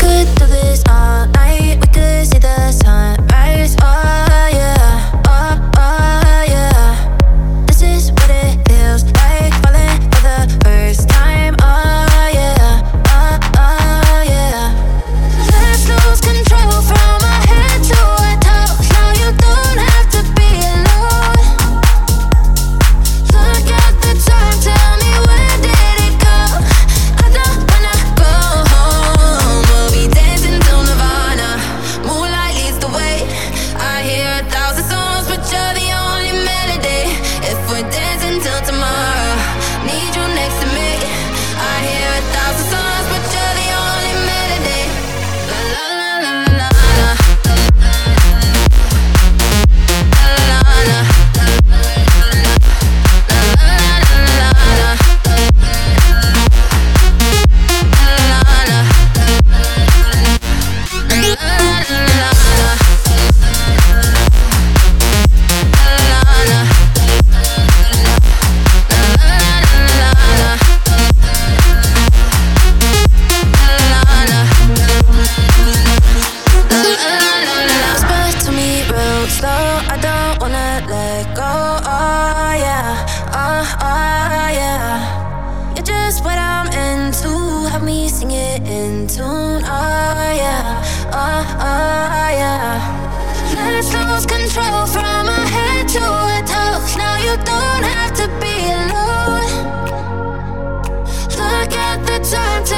could do this all night. We could see the sunrise. Oh yeah, oh yeah. This is what it feels like, falling for the first time. Oh yeah, oh yeah. Let's lose control from our head to our toes. Now you don't have to be alone. Look at the time, tell me where did it go? I don't wanna go home. We'll be dancing till Nirvana. Moonlight leads the way. I hear 1,000 songs, but you're the only melody. If we're dancing till tomorrow, need you next to me. I hear 1,000 songs, but you're the only melody. La la la la la la. La la la. Whisper to me real slow, I don't wanna let go. Oh yeah, oh yeah. You're just what I'm into, help me sing it in tune. Oh yeah, oh yeah. Let's lose control from our head to our toes. Now you don't have to be alone. Look at the time.